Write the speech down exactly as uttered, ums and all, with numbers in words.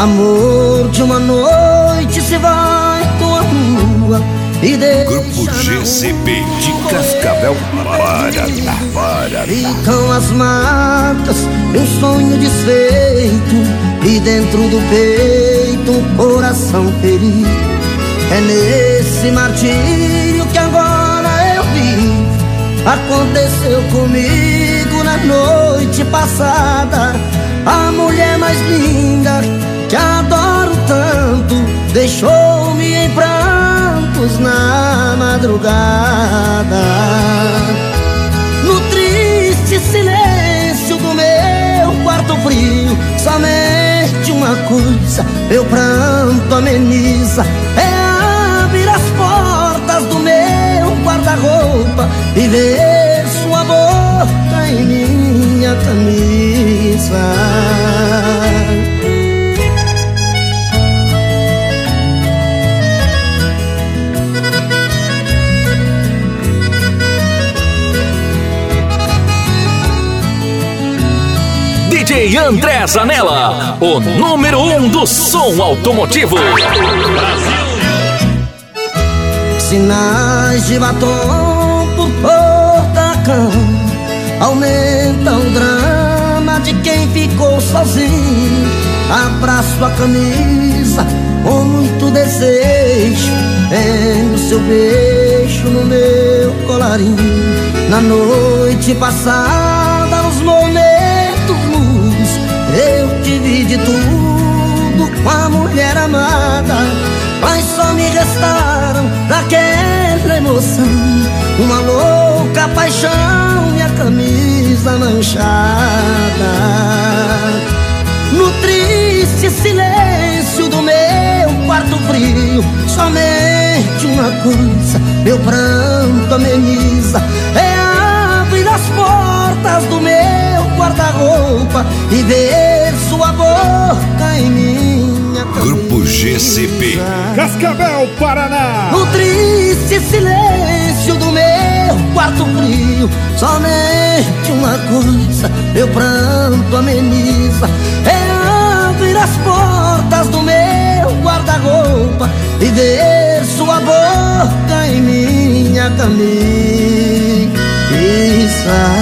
Amor de uma noite se vai com a lua e deixa Grupo G C B de Cascavel, Paraná, Paraná. Ficam as marcas de um sonho desfeito e dentro do peito um coração ferido. É nesse martírio que agora eu vivo. Aconteceu comigo na noite passada. A mulher mais linda que adoro tanto deixou-me em prantos na madrugada. No triste silêncio do meu quarto frio, somente uma coisa meu pranto ameniza: é abrir as portas do meu guarda-roupa e ver sua boca em minha camisa. D J André Zanella, o número um do som automotivo. Sinais de batom por toda a cama aumentam o drama de quem ficou sozinho. Abraço a camisa com muito desejo, vendo seu beijo no meu colarinho. Na noite passada, nos momentos mudos, eu tive de tudo com a mulher amada, mas só me restaram daquela emoção uma louca paixão e a camisa manchada. No triste silêncio do meu quarto frio, somente uma coisa meu pranto ameniza: é abrir as portas do meu guarda-roupa e ver sua boca em minha camisa. Grupo G C B Cascavel, Paraná. No triste silêncio do meu quarto frio, somente uma coisa meu pranto ameniza: é abrir as portas do meu guarda-roupa e ver sua boca em minha camisa.